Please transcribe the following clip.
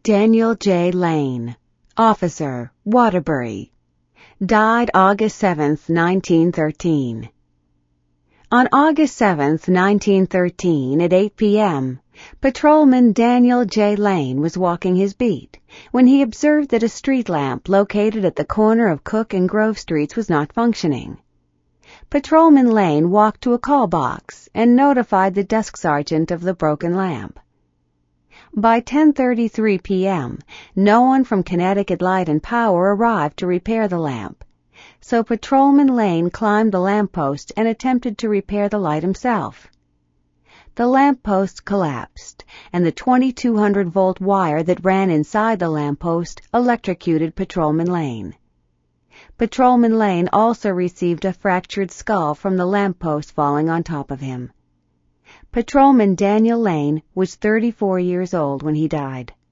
Daniel J. Lane, officer, Waterbury, died August 7, 1913. On August 7, 1913, at 8 p.m., Patrolman Daniel J. Lane was walking his beat when he observed that a street lamp located at the corner of Cook and Grove Streets was not functioning. Patrolman Lane walked to a call box and notified the desk sergeant of the broken lamp. By 10:33 p.m., no one from Connecticut Light and Power arrived to repair the lamp, so Patrolman Lane climbed the lamppost and attempted to repair the light himself. The lamppost collapsed, and the 2200-volt wire that ran inside the lamppost electrocuted Patrolman Lane. Patrolman Lane also received a fractured skull from the lamppost falling on top of him. Patrolman Daniel Lane was 34 years old when he died.